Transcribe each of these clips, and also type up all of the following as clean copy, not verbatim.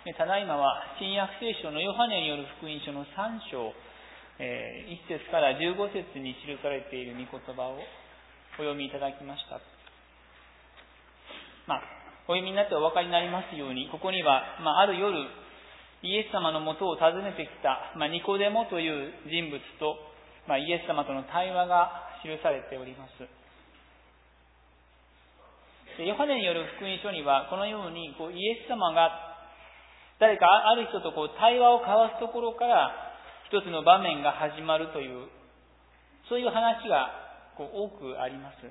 ただいまは新約聖書のヨハネによる福音書の3章、1節から15節に記されている御言葉をお読みいただきました。お読みになってお分かりになりますように、ここには、ある夜、イエス様のもとを訪ねてきた、ニコデモという人物と、イエス様との対話が記されております。ヨハネによる福音書には、このようにイエス様が誰かある人と対話を交わすところから一つの場面が始まるという、そういう話が多くあります。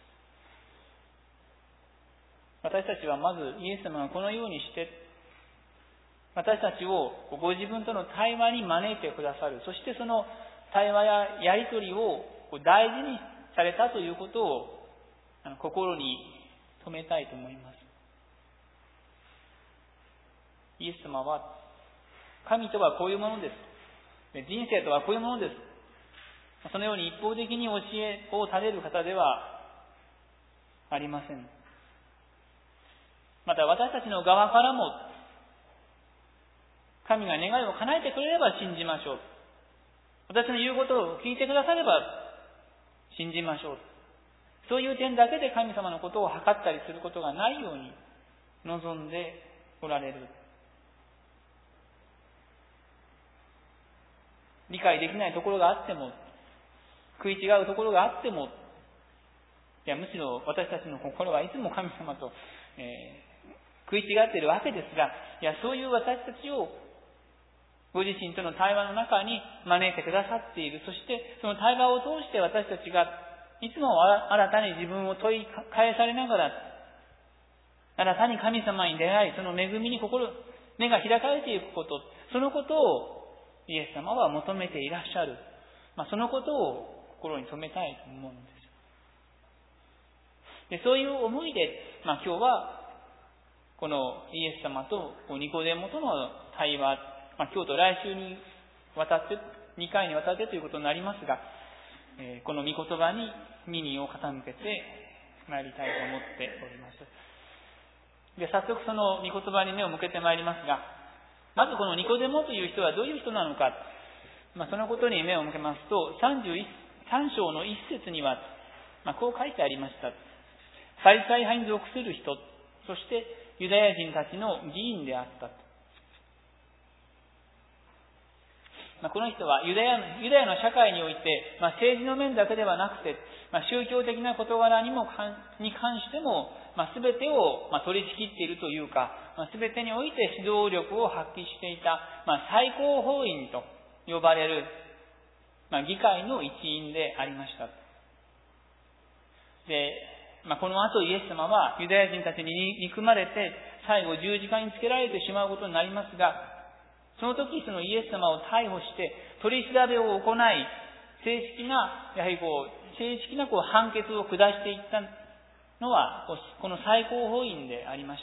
私たちはまずイエス様がこのようにして私たちをご自分との対話に招いてくださる。そしてその対話ややりとりを大事にされたということを心に留めたいと思います。イエス様は、神とはこういうものです。人生とはこういうものです。そのように一方的に教えを垂れる方ではありません。また私たちの側からも、神が願いを叶えてくれれば信じましょう。私の言うことを聞いてくだされば信じましょう。そういう点だけで神様のことを測ったりすることがないように望んでおられる。理解できないところがあっても、食い違うところがあっても、むしろ私たちの心はいつも神様と、食い違っているわけですが、そういう私たちをご自身との対話の中に招いてくださっている。そしてその対話を通して私たちがいつも新たに自分を問い返されながら、新たに神様に出会い、その恵みに目が開かれていくこと、そのことをイエス様は求めていらっしゃる。そのことを心に留めたいと思うんです。で、そういう思いで、今日はこのイエス様とニコデモとの対話、今日と来週にわたって、2回にわたってということになりますが、この御言葉に耳を傾けてまいりたいと思っております。で、早速その御言葉に目を向けてまいりますが、まずこのニコデモという人はどういう人なのか、そのことに目を向けますと、3章の1節には、こう書いてありました。ファリサイ派に属する人、そしてユダヤ人たちの議員であった。この人はユダヤの社会において、政治の面だけではなくて、宗教的な事柄に関しても、全てを取り仕切っているというか、全てにおいて指導力を発揮していた、最高法院と呼ばれる、議会の一員でありました。で、この後イエス様はユダヤ人たちに憎まれて、最後十字架につけられてしまうことになりますが、その時そのイエス様を逮捕して取り調べを行い、正式な判決を下していったのはこの最高法院でありました。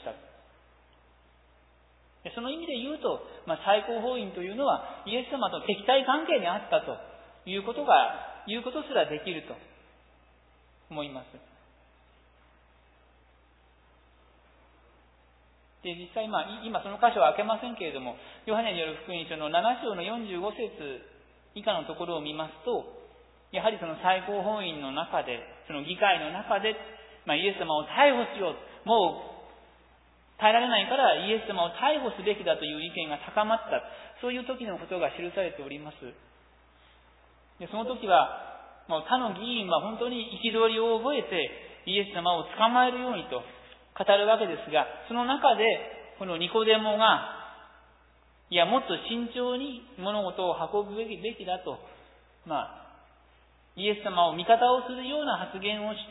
その意味で言うと、最高法院というのはイエス様と敵対関係にあったということすらできると思います。で、実際今その箇所は開けませんけれども、ヨハネによる福音書の7章の45節以下のところを見ますと、やはりその最高法院の中で、その議会の中で、イエス様を逮捕しよう。もう耐えられないからイエス様を逮捕すべきだという意見が高まった。そういう時のことが記されております。で、その時は、他の議員は本当に憤りを覚えてイエス様を捕まえるようにと語るわけですが、その中でこのニコデモが、もっと慎重に物事を運ぶべきだと、イエス様を味方をするような発言をして、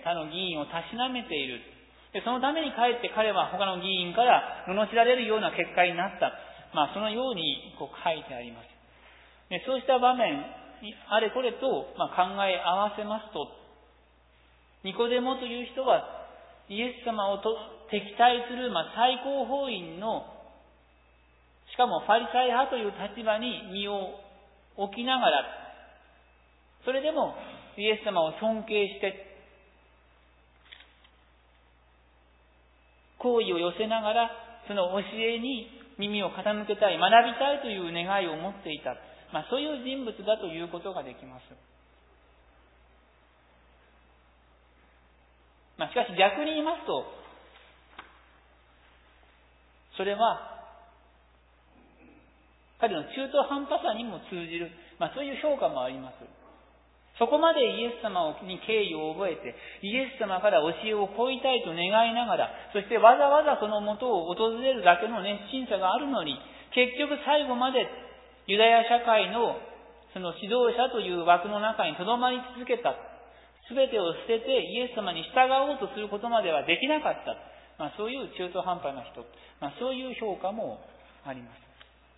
他の議員をたしなめている。で、そのためにかえって彼は他の議員から罵られるような結果になった。そのように書いてあります。で、そうした場面、あれこれと考え合わせますと、ニコデモという人はイエス様を敵対する最高法院の、しかもファリサイ派という立場に身を置きながら、それでもイエス様を尊敬して好意を寄せながらその教えに耳を傾けたい、学びたいという願いを持っていた。そういう人物だということができます。しかし逆に言いますと、それは彼の中途半端さにも通じる、そういう評価もあります。そこまでイエス様に敬意を覚えて、イエス様から教えを請いたいと願いながら、そしてわざわざその元を訪れるだけの熱心さがあるのに、結局最後までユダヤ社会のその指導者という枠の中に留まり続けた。すべてを捨ててイエス様に従おうとすることまではできなかった。そういう中途半端な人、そういう評価もあります。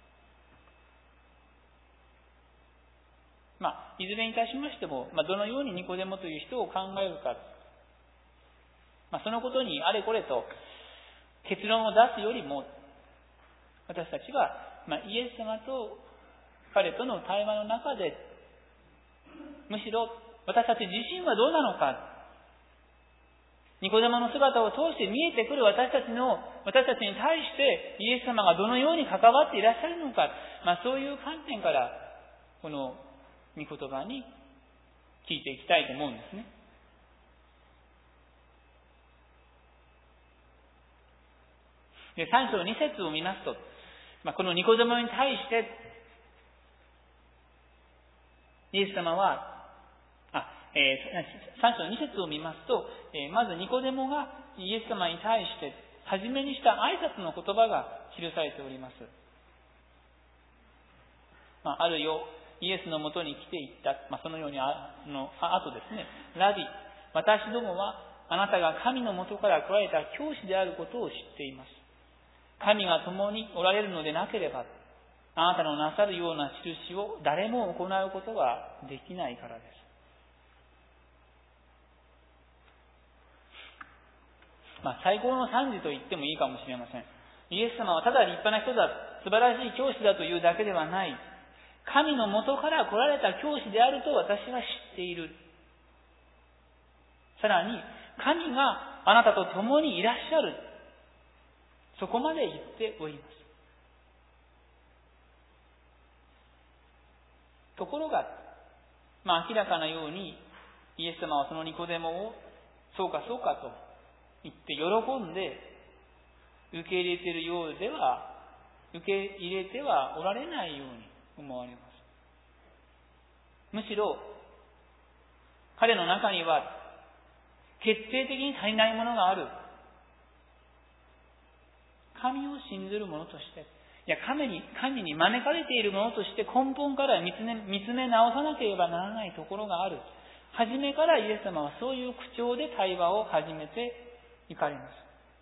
いずれにいたしましても、どのようにニコデモという人を考えるか、そのことにあれこれと結論を出すよりも、私たちは、イエス様と彼との対話の中で、むしろ私たち自身はどうなのか、ニコデモの姿を通して見えてくる私たちに対してイエス様がどのように関わっていらっしゃるのか、そういう観点からこの御言葉に聞いていきたいと思うんですね。で、3章2節を見ますと、このニコデモに対してイエス様は3章2節を見ますと、まずニコデモがイエス様に対して初めにした挨拶の言葉が記されております。あるよ、イエスのもとに来ていった、そのようにあとですね、ラビ、私どもはあなたが神のもとから来られた教師であることを知っています。神が共におられるのでなければ、あなたのなさるような印を誰も行うことができないからです。最高の賛辞と言ってもいいかもしれません。イエス様はただ立派な人だ、素晴らしい教師だというだけではない。神の元から来られた教師であると私は知っている。さらに、神があなたと共にいらっしゃる。そこまで言っております。ところが、明らかなように、イエス様はそのニコデモを、そうかそうかと言って喜んで受け入れているようでは、受け入れてはおられないように思われます。むしろ、彼の中には決定的に足りないものがある。神を信ずる者として、神に招かれている者として根本から見つめ直さなければならないところがある。初めからイエス様はそういう口調で対話を始めていかれます。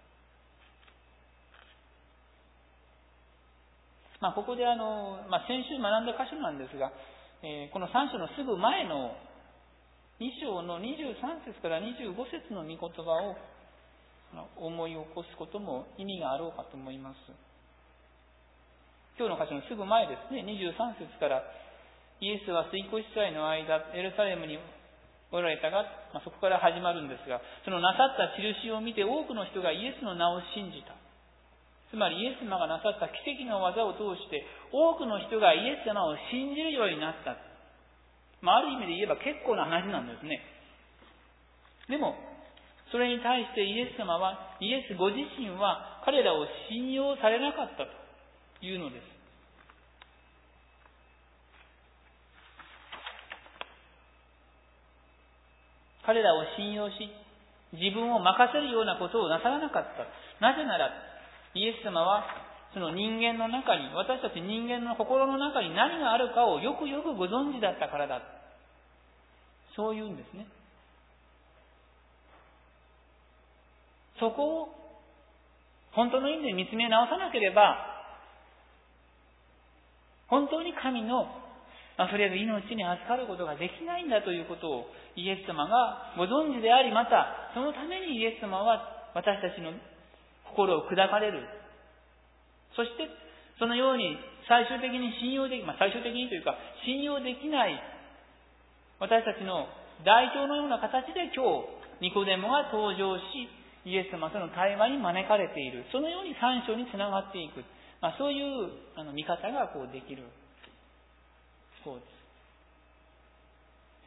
ここで先週学んだ箇所なんですが、この3章のすぐ前の2章の23節から25節の御言葉を思い起こすことも意味があろうかと思います。今日の箇所のすぐ前ですね、23節からイエスは水越祭の間エルサレムにおられたが、そこから始まるんですが、そのなさった印を見て多くの人がイエスの名を信じた。つまりイエス様がなさった奇跡の技を通して多くの人がイエス様を信じるようになった。ある意味で言えば結構な話なんですね。でもそれに対してイエス様は、イエスご自身は彼らを信用されなかったというのです。彼らを信用し、自分を任せるようなことをなさらなかった。なぜなら、イエス様はその人間の中に、私たち人間の心の中に何があるかをよくよくご存知だったからだ。そういうんですね。そこを本当の意味で見つめ直さなければ、本当に神の溢れる命に預かることができないんだということをイエス様がご存知であり、またそのためにイエス様は私たちの心を砕かれる。そしてそのように最終的に信用できない私たちの代表のような形で今日ニコデモが登場し、 イエス様との対話に招かれている。そのように3章につながっていく。そういう見方ができる。そうです。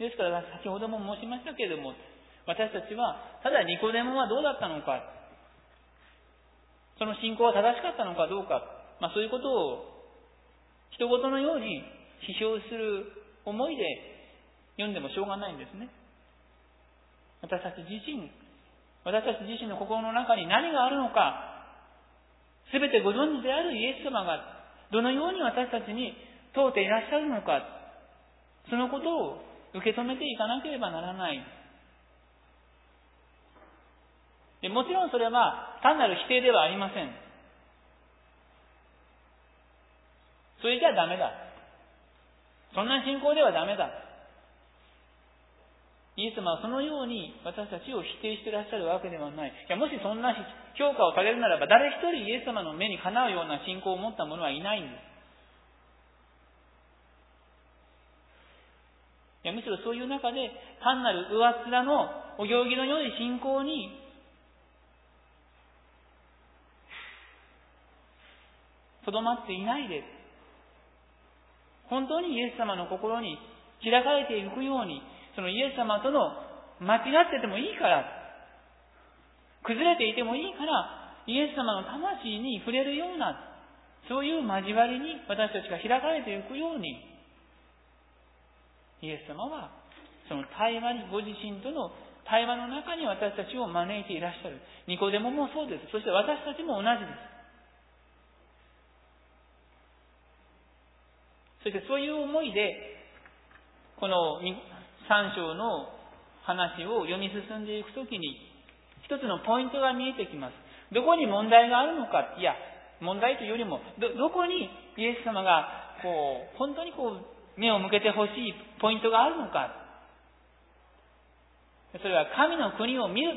ですから、先ほども申しましたけれども、私たちは、ただニコデモはどうだったのか、その信仰は正しかったのかどうか、そういうことを人事のように批評する思いで読んでもしょうがないんですね。私たち自身の心の中に何があるのか、すべてご存知であるイエス様がどのように私たちに問うていらっしゃるのか、そのことを受け止めていかなければならない。もちろんそれは単なる否定ではありません。それじゃダメだ。そんな信仰ではダメだ。イエス様はそのように私たちを否定していらっしゃるわけではない。もしそんな評価をされるならば、誰一人イエス様の目にかなうような信仰を持った者はいないんです。むしろそういう中で単なる上っ面のお行儀の良い信仰にとどまっていないで、本当にイエス様の心に開かれていくように、そのイエス様との間違っててもいいから、崩れていてもいいから、イエス様の魂に触れるような、そういう交わりに私たちが開かれていくように、イエス様はその対話に、ご自身との対話の中に私たちを招いていらっしゃる。ニコデモもそうです。そして私たちも同じです。そしてそういう思いで、この3章の話を読み進んでいくときに、一つのポイントが見えてきます。どこに問題があるのか、いや、問題というよりも、どこにイエス様が、本当に目を向けてほしいポイントがあるのか。それは神の国を見る。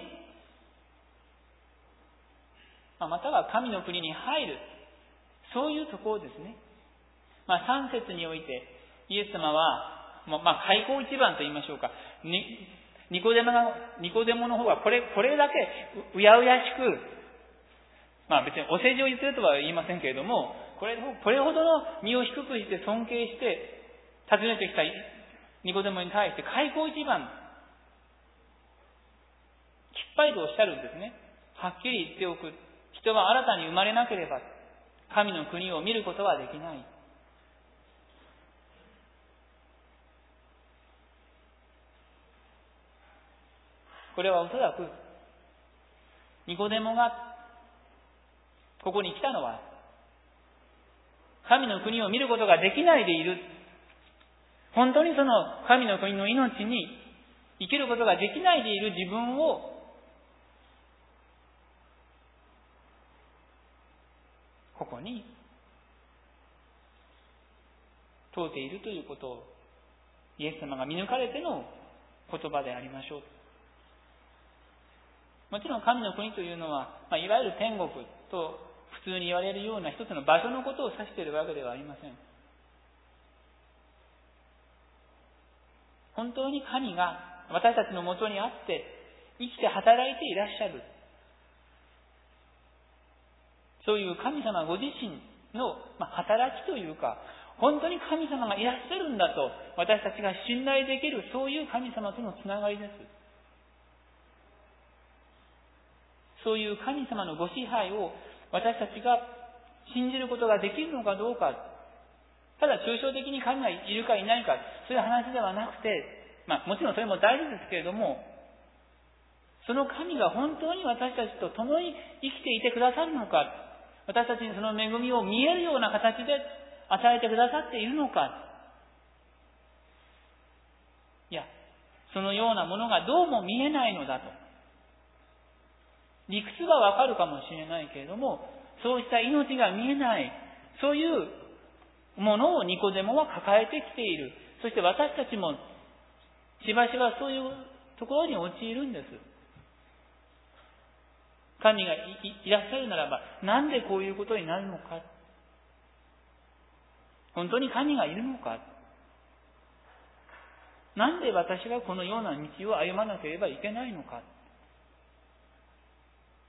または神の国に入る。そういうところですね。3節において、イエス様は、開口一番と言いましょうか。ニコデモの方がこれだけうやうやしく、別にお世辞を言ってるとは言いませんけれども、これほどの身を低くして尊敬して訪ねてきたニコデモに対して開口一番、きっぱりとおっしゃるんですね。はっきり言っておく。人は新たに生まれなければ神の国を見ることはできない。これはおそらくニコデモがここに来たのは、神の国を見ることができないでいる、本当にその神の国の命に生きることができないでいる自分をここに問うているということを、イエス様が見抜かれての言葉でありましょう。もちろん神の国というのは、いわゆる天国と普通に言われるような一つの場所のことを指しているわけではありません。本当に神が私たちのもとにあって生きて働いていらっしゃる。そういう神様ご自身の働きというか、本当に神様がいらっしゃるんだと私たちが信頼できる、そういう神様とのつながりです。そういう神様のご支配を私たちが信じることができるのかどうか、ただ抽象的に神がいるかいないか、そういう話ではなくて、もちろんそれも大事ですけれども、その神が本当に私たちと共に生きていてくださるのか、私たちにその恵みを見えるような形で与えてくださっているのか、いや、そのようなものがどうも見えないのだと。理屈はわかるかもしれないけれども、そうした命が見えない、そういうものをニコデモは抱えてきている。そして私たちもしばしばそういうところに陥るんです。神が いらっしゃるならば、なんでこういうことになるのか。本当に神がいるのか。なんで私がこのような道を歩まなければいけないのか。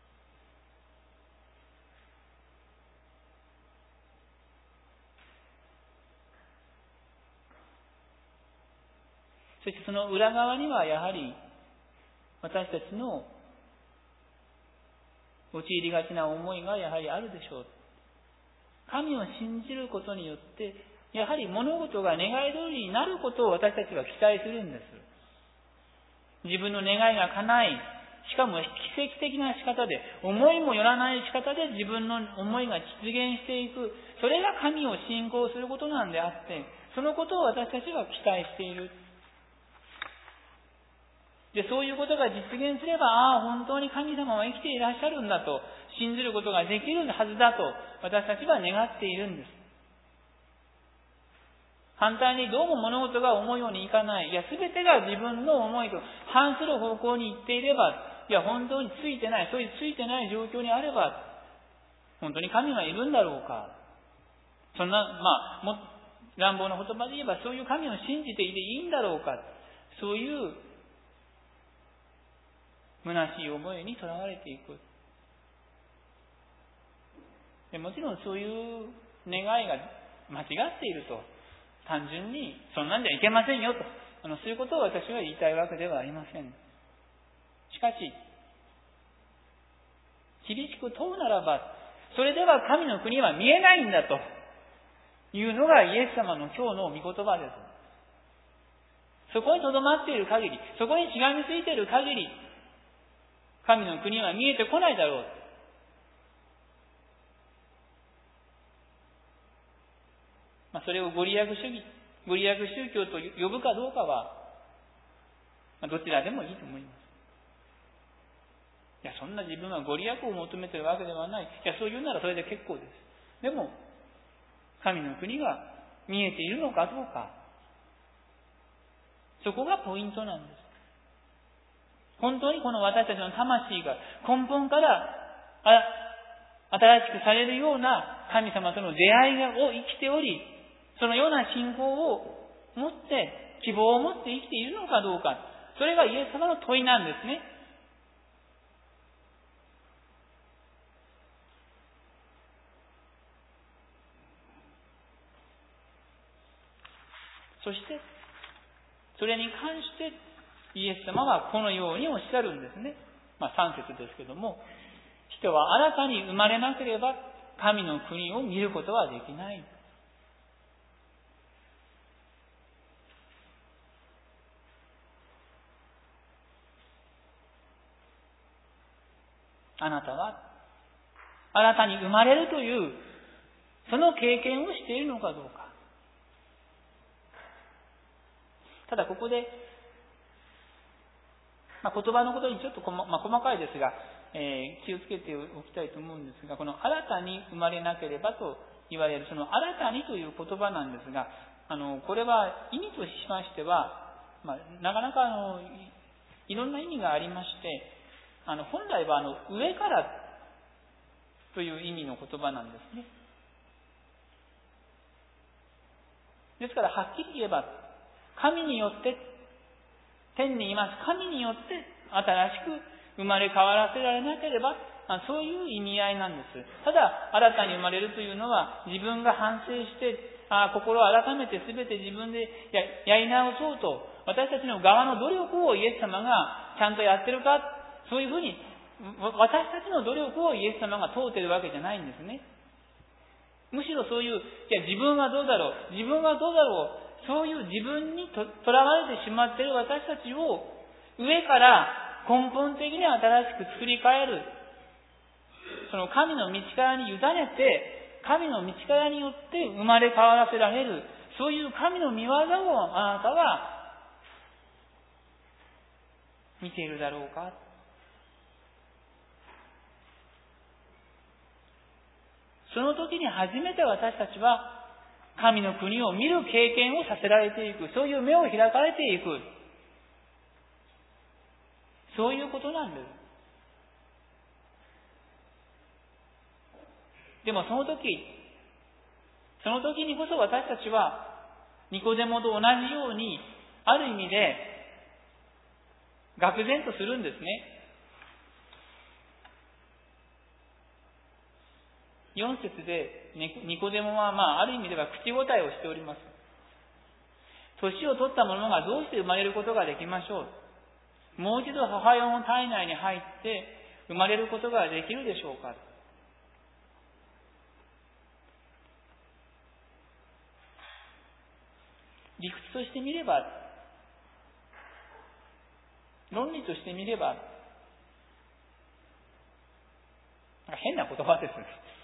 そしてその裏側にはやはり私たちの陥りがちな思いがやはりあるでしょう。神を信じることによって、やはり物事が願い通りになることを私たちは期待するんです。自分の願いが叶い、しかも奇跡的な仕方で、思いもよらない仕方で自分の思いが実現していく。それが神を信仰することなんであって、そのことを私たちは期待している。で、そういうことが実現すれば、本当に神様は生きていらっしゃるんだと、信じることができるはずだと、私たちは願っているんです。反対にどうも物事が思うようにいかない。全てが自分の思いと反する方向に行っていれば、本当についてない、そういうついてない状況にあれば、本当に神はいるんだろうか。そんな、乱暴な言葉で言えば、そういう神を信じていていいんだろうか。そういう虚しい思いにとらわれていく。もちろんそういう願いが間違っていると、単純にそんなんじゃいけませんよと、そういうことを私は言いたいわけではありません。しかし、厳しく問うならば、それでは神の国は見えないんだというのがイエス様の今日の御言葉です。そこに留まっている限り、そこにしがみついている限り、神の国は見えてこないだろう。それをご利益主義、ご利益宗教と呼ぶかどうかは、どちらでもいいと思います。そんな自分はご利益を求めているわけではない。そう言うならそれで結構です。でも、神の国が見えているのかどうか、そこがポイントなんです。本当にこの私たちの魂が根本から新しくされるような神様との出会いを生きており、そのような信仰を持って、希望を持って生きているのかどうか、それがイエス様の問いなんですね。そして、それに関してイエス様はこのようにおっしゃるんですね。3節ですけども、人は新たに生まれなければ神の国を見ることはできない。あなたは新たに生まれるというその経験をしているのかどうか。ただここで、言葉のことにちょっと細かいですが、気をつけておきたいと思うんですが、この新たに生まれなければと言われるその新たにという言葉なんですが、これは意味としましては、なかなかいろんな意味がありまして、本来は上からという意味の言葉なんですね。ですからはっきり言えば、神によって、天にいます神によって新しく生まれ変わらせられなければ、そういう意味合いなんです。ただ新たに生まれるというのは、自分が反省して心を改めて全て自分でやり直そうと、私たちの側の努力をイエス様がちゃんとやってるか、そういうふうに私たちの努力をイエス様が問うているわけじゃないんですね。むしろそういう、自分はどうだろう、自分はどうだろう、そういう自分にとらわれてしまっている私たちを上から根本的に新しく作り変える、その神の道からに委ねて、神の道からによって生まれ変わらせられる、そういう神の御業をあなたは見ているだろうか。その時に初めて私たちは神の国を見る経験をさせられていく、そういう目を開かれていく、そういうことなんです。でもその時にこそ私たちはニコデモと同じように、ある意味で愕然とするんですね。4節でニコデモはある意味では口答えをしております。 年を取った者がどうして生まれることができましょう。もう一度母親の体内に入って生まれることができるでしょうか。理屈としてみれば、論理としてみれば、変な言葉です。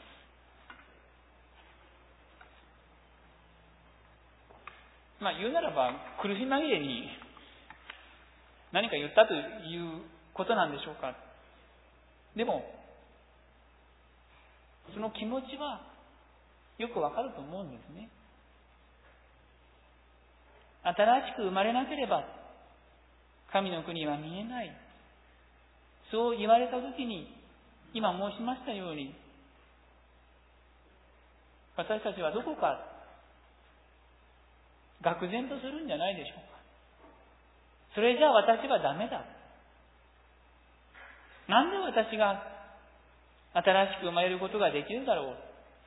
言うならば、苦し紛れに何か言ったということなんでしょうか。でも、その気持ちはよくわかると思うんですね。新しく生まれなければ神の国は見えない。そう言われたときに、今申しましたように、私たちはどこか愕然とするんじゃないでしょうか。それじゃあ私はダメだ。なんで私が新しく生まれることができるだろう。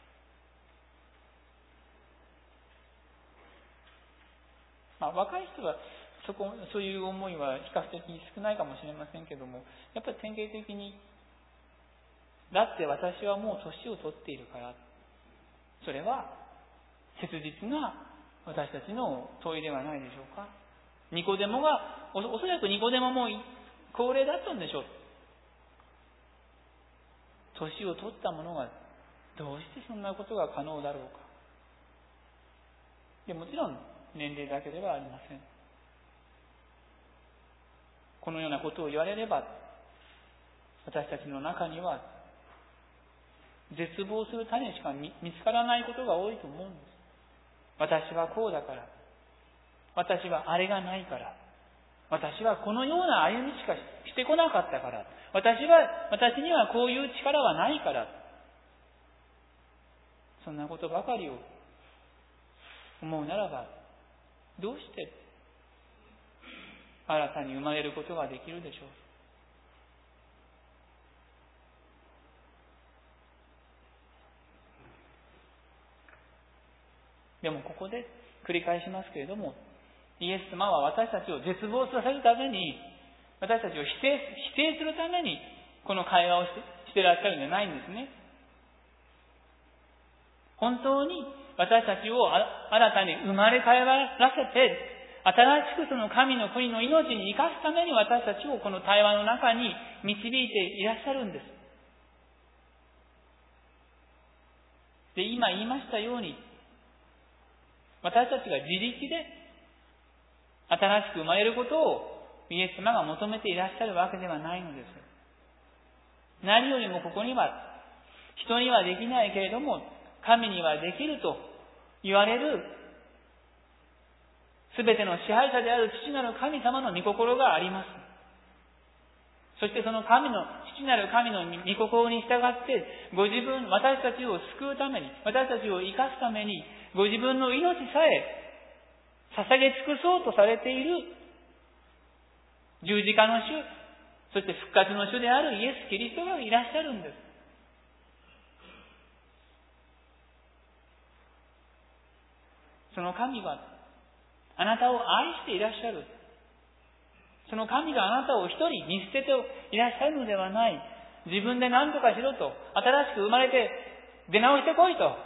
若い人はそういう思いは比較的少ないかもしれませんけども、やっぱり典型的に、だって私はもう年を取っているから、それは切実な私たちの問いではないでしょうか。ニコデモが、おそらくニコデモも高齢だったんでしょう。年を取った者がどうしてそんなことが可能だろうか。もちろん年齢だけではありません。このようなことを言われれば、私たちの中には絶望する種しか見つからないことが多いと思うんです。私はこうだから、私はあれがないから、私はこのような歩みしかしてこなかったから、私にはこういう力はないから、そんなことばかりを思うならば、どうして新たに生まれることができるでしょう。でもここで繰り返しますけれども、イエス様は私たちを絶望させるために、私たちを否定するためにこの会話をしていらっしゃるんじゃないんですね。本当に私たちを新たに生まれ変わらせて、新しくその神の国の命に生かすために私たちをこの対話の中に導いていらっしゃるんです。で、今言いましたように、私たちが自力で新しく生まれることをイエス様が求めていらっしゃるわけではないのです。何よりもここには、人にはできないけれども神にはできると言われるすべての支配者である父なる神様の御心があります。そしてその父なる神の御心に従って、私たちを救うために、私たちを生かすために、ご自分の命さえ捧げ尽くそうとされている十字架の主、そして復活の主であるイエス・キリストがいらっしゃるんです。その神はあなたを愛していらっしゃる。その神があなたを一人見捨てていらっしゃるのではない。自分で何とかしろと、新しく生まれて出直してこいと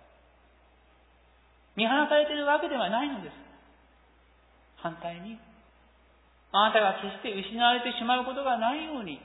見放されているわけではないのです。反対に、あなたが決して失われてしまうことがないように、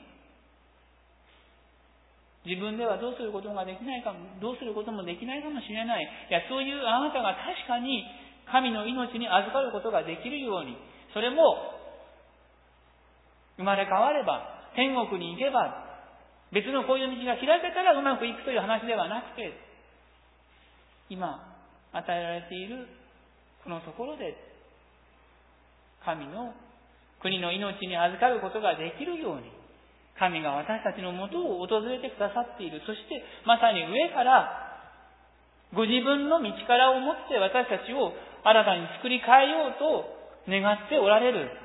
自分ではどうすることもできないかもしれない。そういうあなたが確かに神の命に預かることができるように、それも生まれ変われば、天国に行けば、別のこういう道が開けたらうまくいくという話ではなくて、今与えられているこのところで神の国の命に預かることができるように、神が私たちのもとを訪れてくださっている。そしてまさに上からご自分の道からを持って私たちを新たに作り変えようと願っておられる。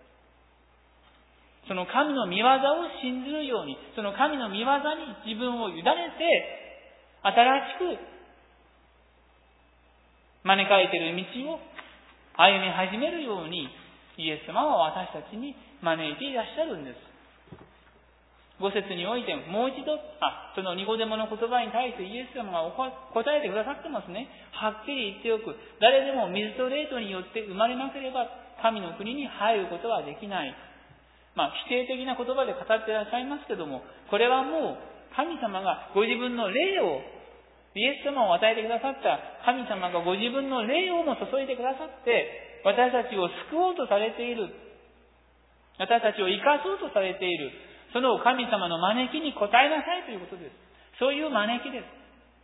その神の御業を信ずるように、その神の御業に自分を委ねて、新しく招かれている道を歩み始めるように、イエス様は私たちに招いていらっしゃるんです。5節においてもう一度、そのニコデモの言葉に対してイエス様が答えてくださってますね。はっきり言っておく。誰でも水と霊とによって生まれなければ神の国に入ることはできない。否定的な言葉で語っていらっしゃいますけども、これはもう神様がご自分の霊を、イエス様を与えてくださった神様がご自分の霊をも注いでくださって、私たちを救おうとされている。私たちを生かそうとされている。その神様の招きに応えなさいということです。そういう招きです。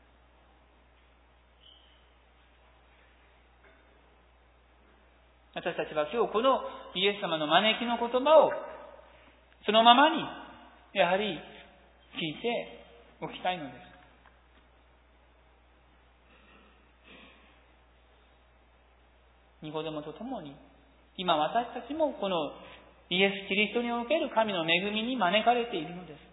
私たちは今日このイエス様の招きの言葉をそのままにやはり聞いておきたいのです。ニコデモとともに今私たちもこのイエス・キリストにおける神の恵みに招かれているのです。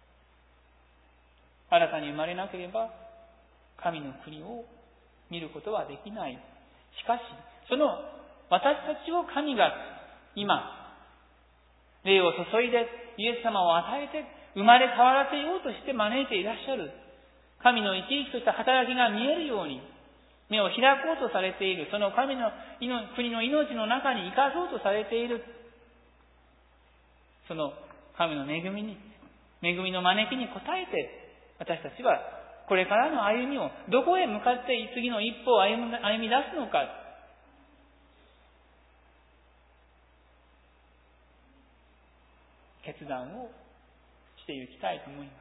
新たに生まれなければ神の国を見ることはできない。しかし、その私たちを神が今、霊を注いでイエス様を与えて生まれ変わらせようとして招いていらっしゃる。神の生き生きとした働きが見えるように、目を開こうとされている。その神の国の命の中に生かそうとされている。その神の恵みの招きに応えて、私たちはこれからの歩みをどこへ向かって次の一歩を歩み出すのか、決断をしていきたいと思います。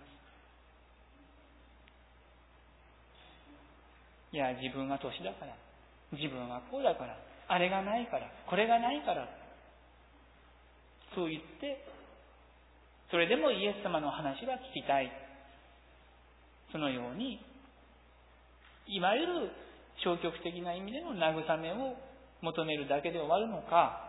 いや、自分は年だから、自分はこうだから、あれがないから、これがないから、そう言って、それでもイエス様の話が聞きたい。そのように、いわゆる消極的な意味での慰めを求めるだけで終わるのか、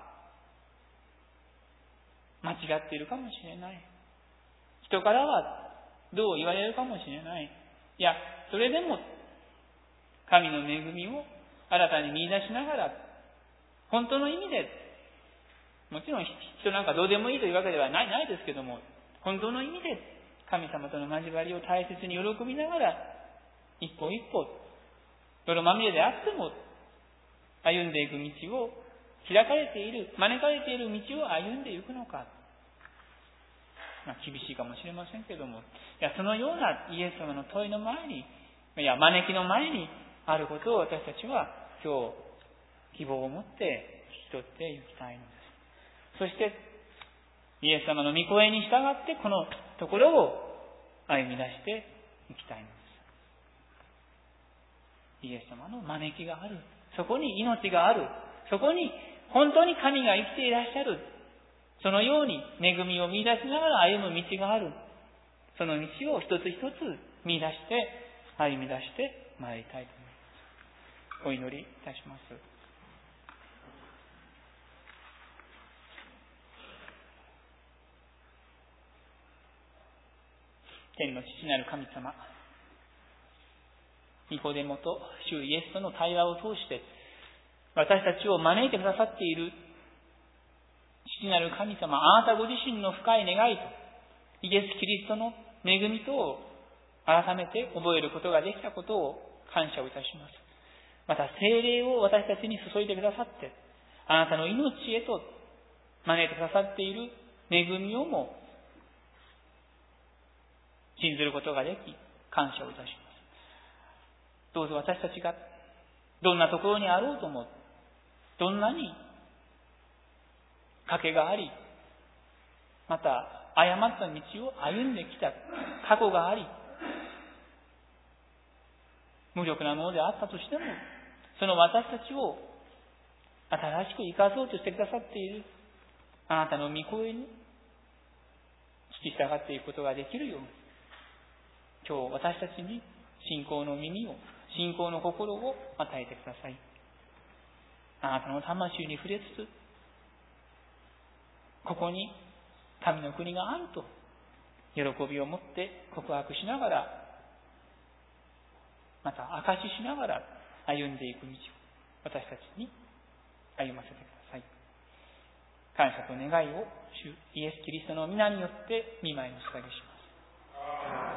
間違っているかもしれない。人からはどう言われるかもしれない。いや、それでも神の恵みを新たに見出しながら、本当の意味で、もちろん人なんかどうでもいいというわけではないですけども、本当の意味で神様との交わりを大切に喜びながら、一歩一歩、泥まみれであっても歩んでいく道を開かれている、招かれている道を歩んでいくのか。厳しいかもしれませんけども、そのようなイエス様の問いの前に、招きの前にあることを私たちは今日希望を持って聞き取っていきたいのです。そしてイエス様の御声に従ってこのところを歩み出していきたいのです。イエス様の招きがある。そこに命がある。そこに本当に神が生きていらっしゃる。そのように恵みを見出しながら歩む道がある。その道を一つ一つ見出して歩み出してまいりたいと思います。お祈りいたします。天の父なる神様、ニコデモと主イエスとの対話を通して私たちを招いてくださっている父なる神様、あなたご自身の深い願いとイエス・キリストの恵みとを改めて覚えることができたことを感謝をいたします。また聖霊を私たちに注いでくださって、あなたの命へと招いてくださっている恵みをも信ずることができ、感謝をいたします。どうぞ私たちがどんなところにあろうとも、どんなに賭けがあり、また誤った道を歩んできた過去があり、無力なものであったとしても、その私たちを新しく生かそうとしてくださっているあなたの御声に聞き従っていくことができるように、今日私たちに信仰の耳を、信仰の心を与えてください。あなたの魂に触れつつ、ここに神の国があると喜びを持って告白しながら、また証ししながら歩んでいく道を私たちに歩ませてください。感謝と願いを主イエス・キリストの皆によって御前に捧げします。